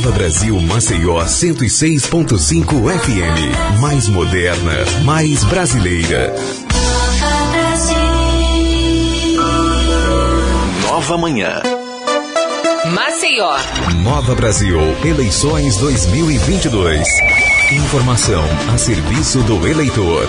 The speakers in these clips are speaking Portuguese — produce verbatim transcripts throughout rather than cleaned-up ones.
Nova Brasil Maceió cento e seis ponto cinco F M. Mais moderna, mais brasileira. Nova Manhã. Maceió. Nova Brasil, eleições dois mil e vinte e dois. Informação a serviço do eleitor.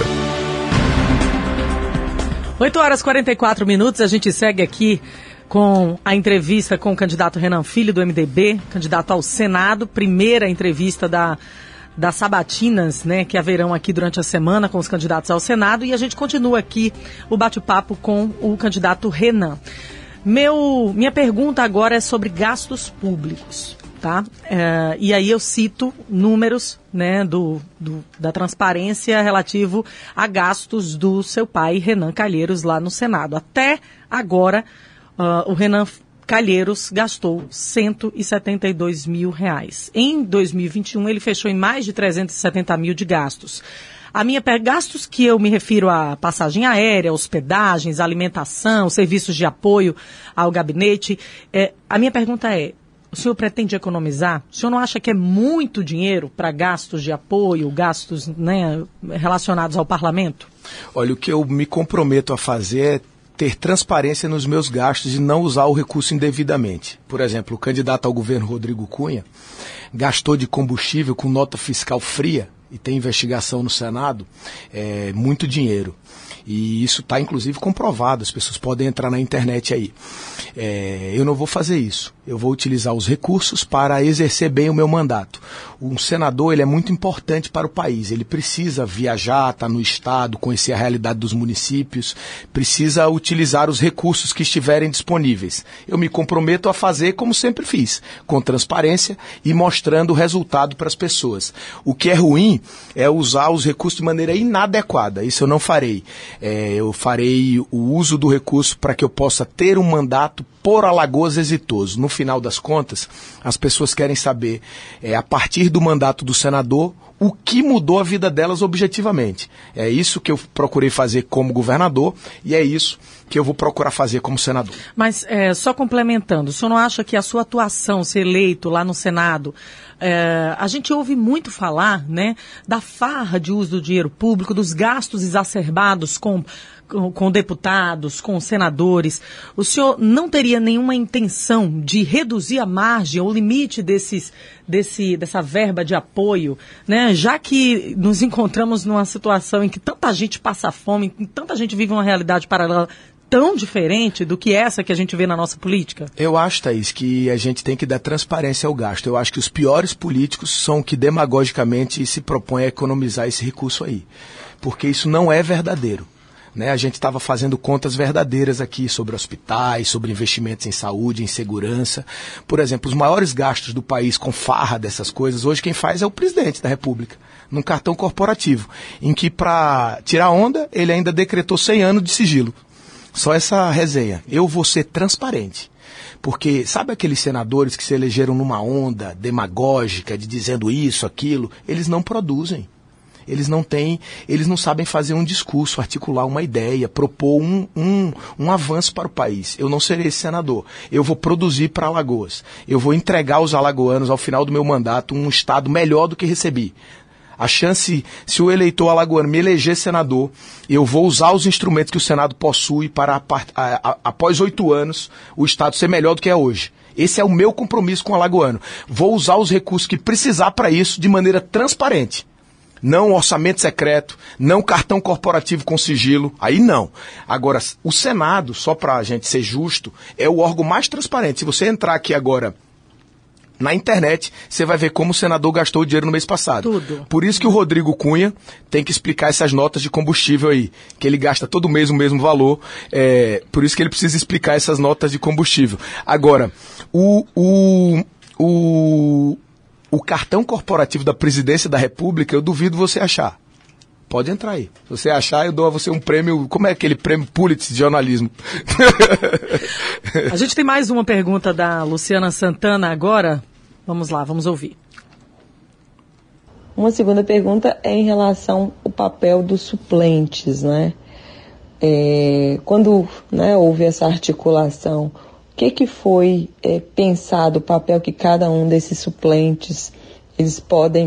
oito horas e quarenta e quatro minutos, a gente segue aqui com a entrevista com o candidato Renan Filho, do M D B, candidato ao Senado, primeira entrevista da, das sabatinas, né, que haverão aqui durante a semana com os candidatos ao Senado, e a gente continua aqui o bate-papo com o candidato Renan. Meu, minha pergunta agora é sobre gastos públicos, tá? É, e aí eu cito números, né, do, do, da transparência relativo a gastos do seu pai, Renan Calheiros, lá no Senado. Até agora, Uh, o Renan Calheiros gastou cento e setenta e dois mil reais. Em dois mil e vinte e um, ele fechou em mais de trezentos e setenta mil de gastos. A minha gastos que eu me refiro a passagem aérea, hospedagens, alimentação, serviços de apoio ao gabinete. É, a minha pergunta é, o senhor pretende economizar? O senhor não acha que é muito dinheiro para gastos de apoio, gastos, né, relacionados ao parlamento? Olha, o que eu me comprometo a fazer é ter transparência nos meus gastos e não usar o recurso indevidamente. Por exemplo, o candidato ao governo Rodrigo Cunha gastou de combustível com nota fiscal fria, e tem investigação no Senado, é, muito dinheiro. E isso está, inclusive, comprovado. As pessoas podem entrar na internet aí. É, eu não vou fazer isso. Eu vou utilizar os recursos para exercer bem o meu mandato. Um senador, ele é muito importante para o país. Ele precisa viajar, estar no estado, conhecer a realidade dos municípios, precisa utilizar os recursos que estiverem disponíveis. Eu me comprometo a fazer como sempre fiz, com transparência e mostrando o resultado para as pessoas. O que é ruim é usar os recursos de maneira inadequada. Isso eu não farei. É, eu farei o uso do recurso para que eu possa ter um mandato por Alagoas exitoso. No final das contas, as pessoas querem saber, é, a partir do mandato do senador, o que mudou a vida delas objetivamente. É isso que eu procurei fazer como governador e é isso que eu vou procurar fazer como senador. Mas, é, só complementando, o senhor não acha que a sua atuação, ser eleito lá no Senado, é, a gente ouve muito falar, né, da farra de uso do dinheiro público, dos gastos exacerbados com, com, com deputados, com senadores. O senhor não teria nenhuma intenção de reduzir a margem ou limite desses, desse, dessa verba de apoio, né, já que nos encontramos numa situação em que tanta gente passa fome, em que tanta gente vive uma realidade paralela tão diferente do que essa que a gente vê na nossa política? Eu acho, Thaís, que a gente tem que dar transparência ao gasto. Eu acho que os piores políticos são que demagogicamente se propõem a economizar esse recurso aí. Porque isso não é verdadeiro. Né? A gente estava fazendo contas verdadeiras aqui sobre hospitais, sobre investimentos em saúde, em segurança. Por exemplo, os maiores gastos do país com farra dessas coisas, hoje quem faz é o presidente da República, num cartão corporativo, em que para tirar onda, ele ainda decretou cem anos de sigilo. Só essa resenha. Eu vou ser transparente. Porque sabe aqueles senadores que se elegeram numa onda demagógica de dizendo isso, aquilo? Eles não produzem. Eles não têm, eles não sabem fazer um discurso, articular uma ideia, propor um, um, um avanço para o país. Eu não serei esse senador. Eu vou produzir para Alagoas. Eu vou entregar aos alagoanos, ao final do meu mandato, um estado melhor do que recebi. A chance, se o eleitor alagoano me eleger senador, eu vou usar os instrumentos que o Senado possui para, a, a, a, após oito anos, o Estado ser melhor do que é hoje. Esse é o meu compromisso com o alagoano. Vou usar os recursos que precisar para isso de maneira transparente. Não orçamento secreto, não cartão corporativo com sigilo, aí não. Agora, o Senado, só para a gente ser justo, é o órgão mais transparente. Se você entrar aqui agora na internet, você vai ver como o senador gastou o dinheiro no mês passado. Tudo. Por isso que o Rodrigo Cunha tem que explicar essas notas de combustível aí, que ele gasta todo mês o mesmo valor, é, por isso que ele precisa explicar essas notas de combustível. Agora, o, o, o, o cartão corporativo da Presidência da República, eu duvido você achar. Pode entrar aí. Se você achar, eu dou a você um prêmio, como é aquele prêmio Pulitzer de jornalismo? A gente tem mais uma pergunta da Luciana Santana agora. Vamos lá, vamos ouvir. Uma segunda pergunta é em relação ao papel dos suplentes, né? É, quando, né, houve essa articulação o que, que foi é, pensado, o papel que cada um desses suplentes eles podem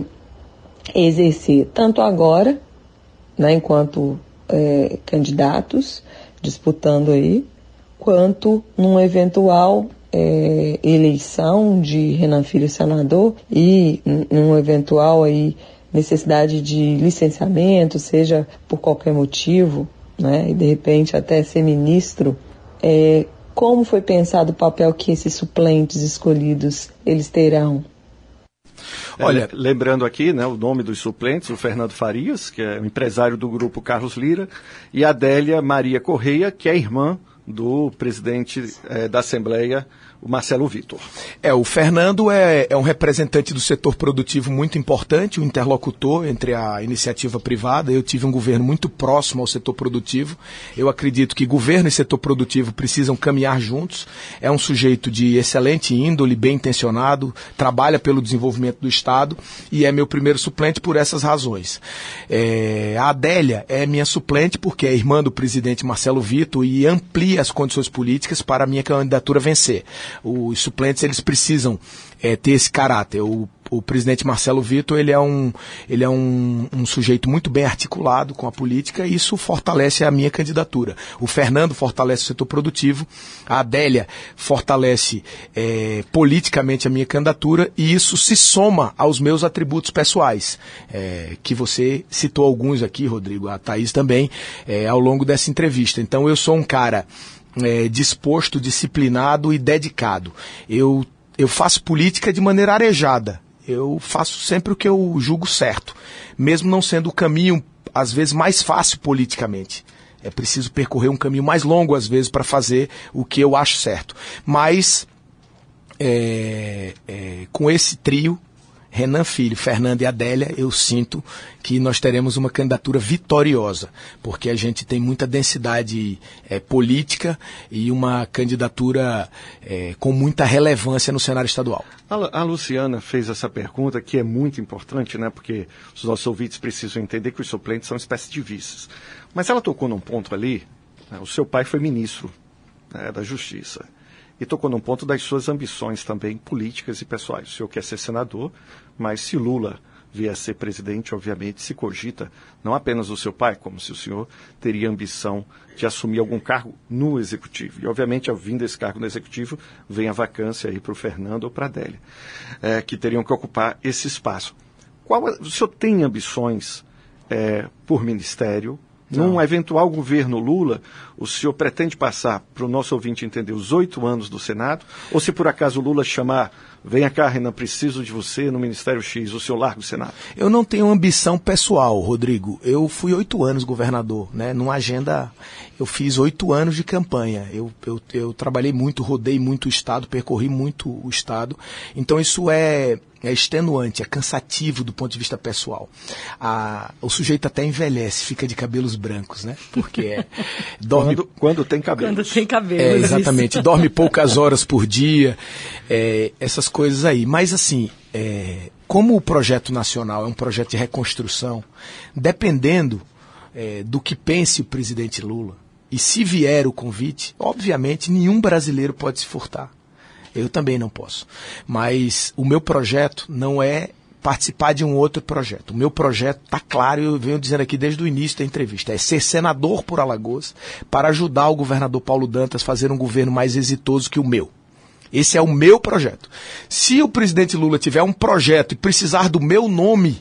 exercer, tanto agora, né, enquanto é, candidatos, disputando aí, quanto numa eventual é, eleição de Renan Filho senador e numa eventual aí, necessidade de licenciamento, seja por qualquer motivo, né, e de repente até ser ministro. É, como foi pensado o papel que esses suplentes escolhidos eles terão? Olha, lembrando aqui, né, o nome dos suplentes, o Fernando Farias, que é o empresário do grupo Carlos Lira, e a Adélia Maria Correia, que é irmã do presidente eh, da Assembleia, o Marcelo Vitor. É, o Fernando é, é um representante do setor produtivo muito importante, um interlocutor entre a iniciativa privada. Eu tive um governo muito próximo ao setor produtivo. Eu acredito que governo e setor produtivo precisam caminhar juntos. É um sujeito de excelente índole, bem intencionado, trabalha pelo desenvolvimento do Estado e é meu primeiro suplente por essas razões. É, a Adélia é minha suplente porque é irmã do presidente Marcelo Vitor e amplia as condições políticas para a minha candidatura vencer. Os suplentes eles precisam é, ter esse caráter. O, o presidente Marcelo Vitor ele é, um, ele é um, um sujeito muito bem articulado com a política e isso fortalece a minha candidatura. O Fernando fortalece o setor produtivo, a Adélia fortalece é, politicamente a minha candidatura e isso se soma aos meus atributos pessoais, é, que você citou alguns aqui, Rodrigo, a Thaís também, é, ao longo dessa entrevista. Então eu sou um cara É, disposto, disciplinado e dedicado. Eu, eu faço política de maneira arejada. Eu faço sempre o que eu julgo certo, mesmo não sendo o caminho, às vezes, mais fácil politicamente. É preciso percorrer um caminho mais longo, às vezes, para fazer o que eu acho certo. Mas, é, é, com esse trio, Renan Filho, Fernando e Adélia, eu sinto que nós teremos uma candidatura vitoriosa, porque a gente tem muita densidade é, política e uma candidatura é, com muita relevância no cenário estadual. A, a Luciana fez essa pergunta que é muito importante, né, porque os nossos ouvintes precisam entender que os suplentes são uma espécie de vices. Mas ela tocou num ponto ali, né, o seu pai foi ministro, né, da Justiça. E tocou num ponto das suas ambições também políticas e pessoais. O senhor quer ser senador, mas se Lula vier a ser presidente, obviamente se cogita não apenas o seu pai, como se o senhor teria ambição de assumir algum cargo no Executivo. E, obviamente, ao vir desse cargo no Executivo, vem a vacância aí para o Fernando ou para a Adélia, é, que teriam que ocupar esse espaço. Qual, o senhor tem ambições é, por ministério? Não. Num eventual governo Lula, o senhor pretende passar, para o nosso ouvinte entender, os oito anos do Senado? Ou se por acaso o Lula chamar, venha cá, Renan, preciso de você no Ministério X, o senhor larga o Senado? Eu não tenho ambição pessoal, Rodrigo. Eu fui oito anos governador, né? Numa agenda, eu fiz oito anos de campanha. Eu, eu, eu trabalhei muito, rodei muito o Estado, percorri muito o Estado. Então isso é... é extenuante, é cansativo do ponto de vista pessoal. A, o sujeito até envelhece, fica de cabelos brancos, né? Porque é, dorme... Quando, quando tem cabelo. Quando tem cabelo. É, exatamente. Dorme poucas horas por dia, é, essas coisas aí. Mas assim, é, como o projeto nacional é um projeto de reconstrução, dependendo é, do que pense o presidente Lula, e se vier o convite, obviamente nenhum brasileiro pode se furtar. Eu também não posso. Mas o meu projeto não é participar de um outro projeto. O meu projeto está claro, e eu venho dizendo aqui desde o início da entrevista, é ser senador por Alagoas para ajudar o governador Paulo Dantas a fazer um governo mais exitoso que o meu. Esse é o meu projeto. Se o presidente Lula tiver um projeto e precisar do meu nome,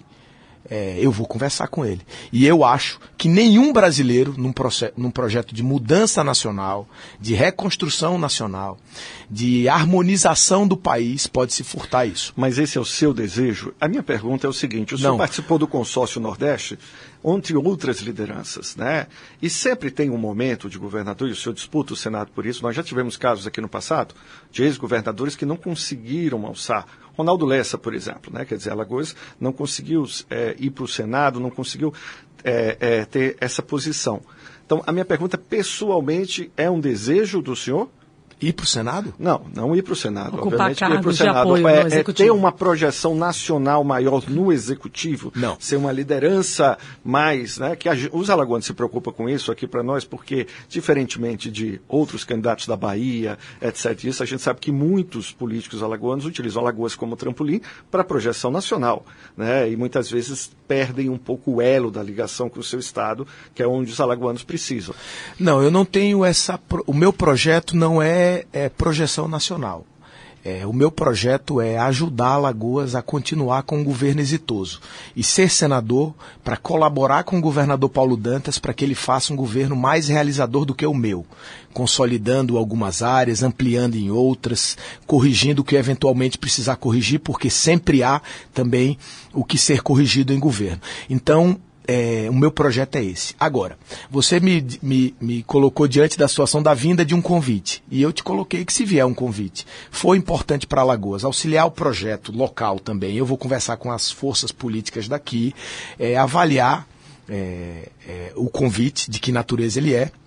É, eu vou conversar com ele. E eu acho que nenhum brasileiro, num, proce- num projeto de mudança nacional, de reconstrução nacional, de harmonização do país, pode se furtar isso. Mas esse é o seu desejo? A minha pergunta é o seguinte, o senhor Não. participou do consórcio Nordeste, entre outras lideranças, né? E sempre tem um momento de governador, e o senhor disputa o Senado por isso, nós já tivemos casos aqui no passado, de ex-governadores que não conseguiram alçar. Ronaldo Lessa, por exemplo, né? Quer dizer, Alagoas não conseguiu é, ir para o Senado, não conseguiu é, é, ter essa posição. Então, a minha pergunta, pessoalmente, é um desejo do senhor? Ir para o Senado? Não, não ir para o Senado. Ocupar Obviamente, ir para o cargos de Senado apoio é, no é ter uma projeção nacional maior no Executivo, Não. ser uma liderança mais, né, que a, os alagoanos se preocupam com isso aqui para nós, porque, diferentemente de outros candidatos da Bahia, etcétera, isso, a gente sabe que muitos políticos alagoanos utilizam Alagoas como trampolim para projeção nacional, né, e muitas vezes perdem um pouco o elo da ligação com o seu estado, que é onde os alagoanos precisam. Não, eu não tenho essa... O meu projeto não é É projeção nacional. É, o meu projeto é ajudar Alagoas a continuar com um governo exitoso e ser senador para colaborar com o governador Paulo Dantas para que ele faça um governo mais realizador do que o meu, consolidando algumas áreas, ampliando em outras, corrigindo o que eventualmente precisar corrigir, porque sempre há também o que ser corrigido em governo. Então, É, o meu projeto é esse. Agora, você me, me, me colocou diante da situação da vinda de um convite. E eu te coloquei que se vier um convite, foi importante para Alagoas auxiliar o projeto local também. Eu vou conversar com as forças políticas daqui, é, avaliar é, é, o convite, de que natureza ele é.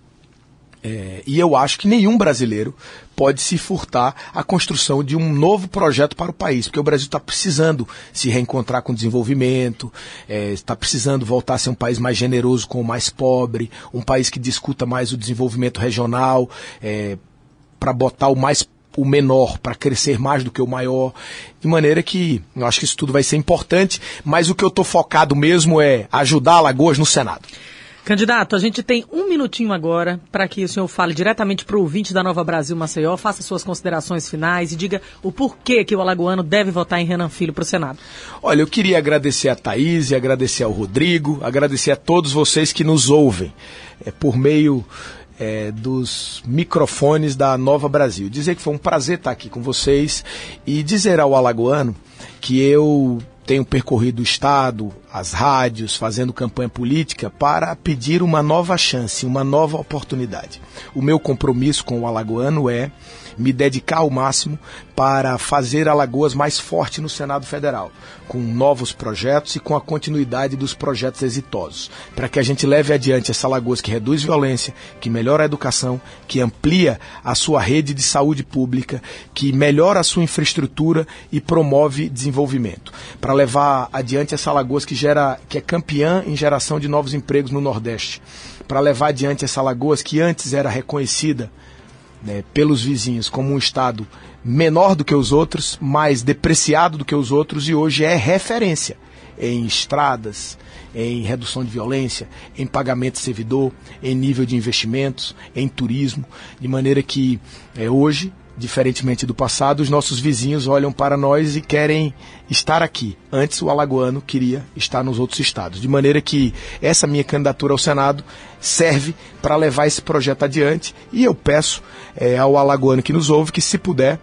É, e eu acho que nenhum brasileiro pode se furtar à construção de um novo projeto para o país, porque o Brasil está precisando se reencontrar com o desenvolvimento, é, está precisando voltar a ser um país mais generoso com o mais pobre, um país que discuta mais o desenvolvimento regional, é, para botar o mais o menor para crescer mais do que o maior, de maneira que eu acho que isso tudo vai ser importante, mas o que eu estou focado mesmo é ajudar Alagoas no Senado. Candidato, a gente tem um minutinho agora para que o senhor fale diretamente para o ouvinte da Nova Brasil Maceió, faça suas considerações finais e diga o porquê que o alagoano deve votar em Renan Filho para o Senado. Olha, eu queria agradecer a Thaís, agradecer ao Rodrigo, agradecer a todos vocês que nos ouvem é, por meio é, dos microfones da Nova Brasil. Dizer que foi um prazer estar aqui com vocês e dizer ao alagoano que eu tenho percorrido o estado, as rádios, fazendo campanha política para pedir uma nova chance, uma nova oportunidade. O meu compromisso com o alagoano é me dedicar ao máximo para fazer Alagoas mais forte no Senado Federal, com novos projetos e com a continuidade dos projetos exitosos, para que a gente leve adiante essa Alagoas que reduz violência, que melhora a educação, que amplia a sua rede de saúde pública, que melhora a sua infraestrutura e promove desenvolvimento, para levar adiante essa Alagoas que gera, que é campeã em geração de novos empregos no Nordeste, para levar adiante essa Alagoas que antes era reconhecida, né, pelos vizinhos como um estado menor do que os outros, mais depreciado do que os outros, e hoje é referência em estradas, em redução de violência, em pagamento de servidor, em nível de investimentos, em turismo, de maneira que é, hoje, diferentemente do passado, os nossos vizinhos olham para nós e querem estar aqui. Antes o alagoano queria estar nos outros estados. De maneira que essa minha candidatura ao Senado serve para levar esse projeto adiante, e eu peço é, ao alagoano que nos ouve que, se puder,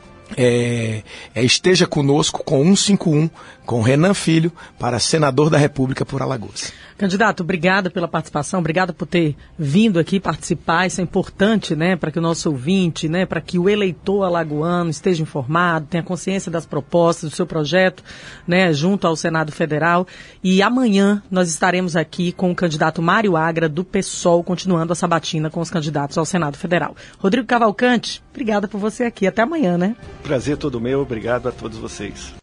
É, é, esteja conosco com cento e cinquenta e um, com Renan Filho, para senador da República por Alagoas. Candidato, obrigado pela participação, obrigado por ter vindo aqui participar. Isso é importante, né, para que o nosso ouvinte, né, para que o eleitor alagoano esteja informado, tenha consciência das propostas do seu projeto, né, junto ao Senado Federal. E amanhã nós estaremos aqui com o candidato Mário Agra, do PSOL, continuando a sabatina com os candidatos ao Senado Federal. Rodrigo Cavalcante, obrigada por você aqui. Até amanhã, né? Prazer todo meu, obrigado a todos vocês.